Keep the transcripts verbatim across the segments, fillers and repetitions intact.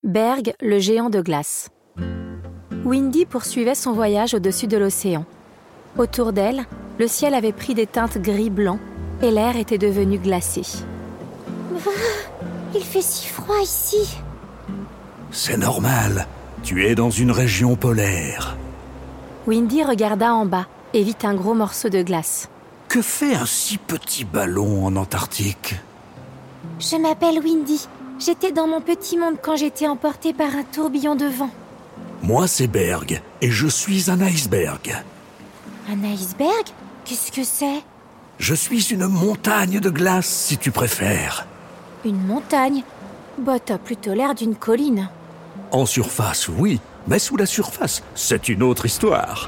Berg, le géant de glace. Windy poursuivait son voyage au-dessus de l'océan. Autour d'elle, le ciel avait pris des teintes gris-blanc et l'air était devenu glacé. Il fait si froid ici. C'est normal, tu es dans une région polaire. Windy regarda en bas et vit un gros morceau de glace. Que fait un si petit ballon en Antarctique? Je m'appelle Windy. J'étais dans mon petit monde quand j'étais emportée par un tourbillon de vent. Moi, c'est Berg, et je suis un iceberg. Un iceberg? Qu'est-ce que c'est? Je suis une montagne de glace, si tu préfères. Une montagne? Bah, t'as plutôt l'air d'une colline. En surface, oui, mais sous la surface, c'est une autre histoire.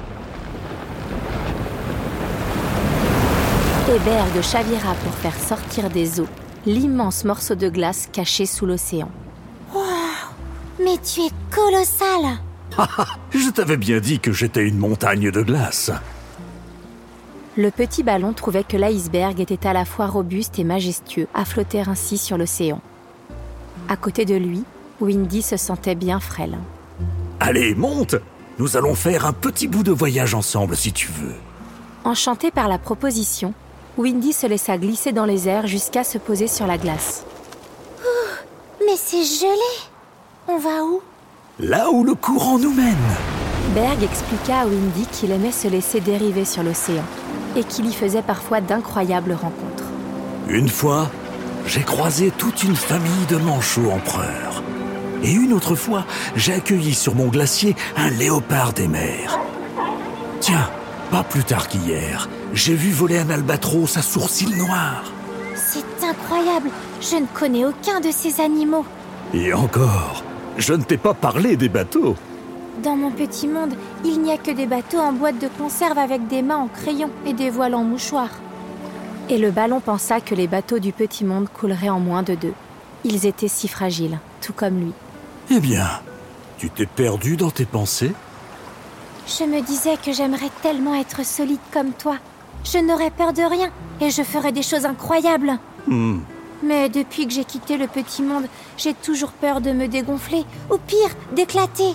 Et Berg chavira pour faire sortir des eaux l'immense morceau de glace caché sous l'océan. Wow! Mais tu es colossal! Je t'avais bien dit que j'étais une montagne de glace. Le petit ballon trouvait que l'iceberg était à la fois robuste et majestueux à flotter ainsi sur l'océan. À côté de lui, Windy se sentait bien frêle. Allez, monte! Nous allons faire un petit bout de voyage ensemble si tu veux. Enchanté par la proposition, Windy se laissa glisser dans les airs jusqu'à se poser sur la glace. Oh, mais c'est gelé! On va où? Là où le courant nous mène. Berg expliqua à Windy qu'il aimait se laisser dériver sur l'océan et qu'il y faisait parfois d'incroyables rencontres. Une fois, j'ai croisé toute une famille de manchots empereurs. Et une autre fois, j'ai accueilli sur mon glacier un léopard des mers. Tiens, pas plus tard qu'hier, j'ai vu voler un albatros à sourcils noirs. C'est incroyable! Je ne connais aucun de ces animaux. Et encore, je ne t'ai pas parlé des bateaux. Dans mon petit monde, il n'y a que des bateaux en boîte de conserve avec des mâts en crayon et des voiles en mouchoir. Et le ballon pensa que les bateaux du petit monde couleraient en moins de deux. Ils étaient si fragiles, tout comme lui. Eh bien, tu t'es perdu dans tes pensées? Je me disais que j'aimerais tellement être solide comme toi. Je n'aurais peur de rien et je ferais des choses incroyables. Hmm. Mais depuis que j'ai quitté le petit monde, j'ai toujours peur de me dégonfler, ou pire, d'éclater.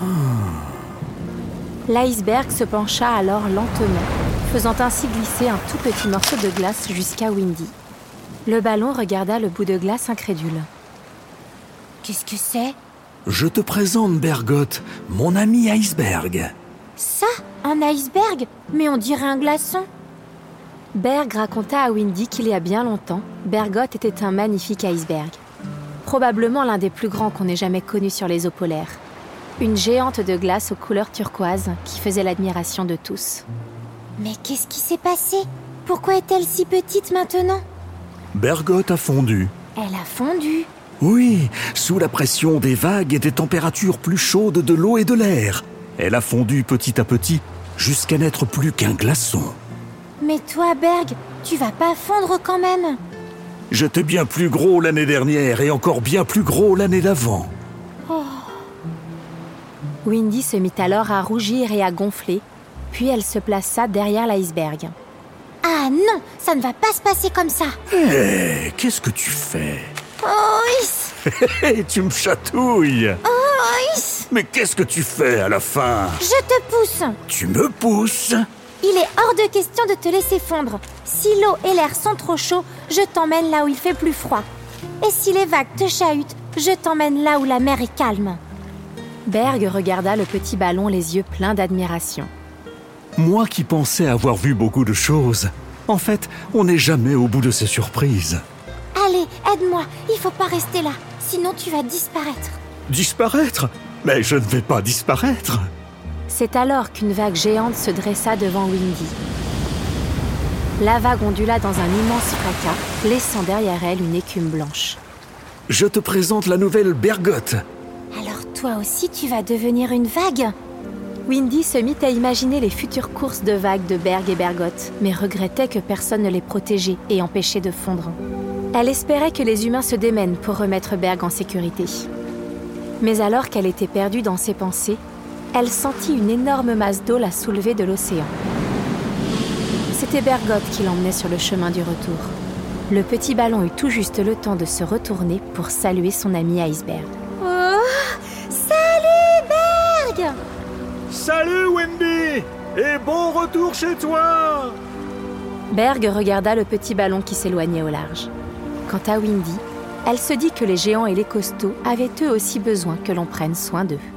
L'iceberg se pencha alors lentement, faisant ainsi glisser un tout petit morceau de glace jusqu'à Windy. Le ballon regarda le bout de glace incrédule. Qu'est-ce que c'est? Je te présente Bergot, mon ami iceberg. Ça? Un iceberg? Mais on dirait un glaçon. Berg raconta à Windy qu'il y a bien longtemps, Bergot était un magnifique iceberg. Probablement l'un des plus grands qu'on ait jamais connu sur les eaux polaires. Une géante de glace aux couleurs turquoises qui faisait l'admiration de tous. Mais qu'est-ce qui s'est passé? Pourquoi est-elle si petite maintenant? Bergot a fondu. Elle a fondu? Oui, sous la pression des vagues et des températures plus chaudes de l'eau et de l'air. Elle a fondu petit à petit jusqu'à n'être plus qu'un glaçon. Mais toi, Berg, tu vas pas fondre quand même? J'étais bien plus gros l'année dernière et encore bien plus gros l'année d'avant. Oh. Windy se mit alors à rougir et à gonfler, puis elle se plaça derrière l'iceberg. Ah non, ça ne va pas se passer comme ça. Hé, hey, qu'est-ce que tu fais? Oh, Hé, hey, tu me chatouilles. Oh, Mais qu'est-ce que tu fais à la fin? Je te pousse. Tu me pousses? Il est hors de question de te laisser fondre. Si l'eau et l'air sont trop chauds, je t'emmène là où il fait plus froid. Et si les vagues te chahutent, je t'emmène là où la mer est calme. Berg regarda le petit ballon les yeux pleins d'admiration. Moi qui pensais avoir vu beaucoup de choses. En fait, on n'est jamais au bout de ces surprises. Allez, aide-moi, il faut pas rester là, sinon tu vas disparaître. Disparaître? Mais je ne vais pas disparaître. C'est alors qu'une vague géante se dressa devant Windy. La vague ondula dans un immense fracas, laissant derrière elle une écume blanche. Je te présente la nouvelle Bergot. Alors toi aussi tu vas devenir une vague? Windy se mit à imaginer les futures courses de vagues de Berg et Bergot, mais regrettait que personne ne les protégeait et empêchait de fondre. Elle espérait que les humains se démènent pour remettre Berg en sécurité. Mais alors qu'elle était perdue dans ses pensées, elle sentit une énorme masse d'eau la soulever de l'océan. C'était Bergot qui l'emmenait sur le chemin du retour. Le petit ballon eut tout juste le temps de se retourner pour saluer son ami iceberg. Oh, Berg! Salut Wendy! Et bon retour chez toi! Berg regarda le petit ballon qui s'éloignait au large. Quant à Windy, elle se dit que les géants et les costauds avaient eux aussi besoin que l'on prenne soin d'eux.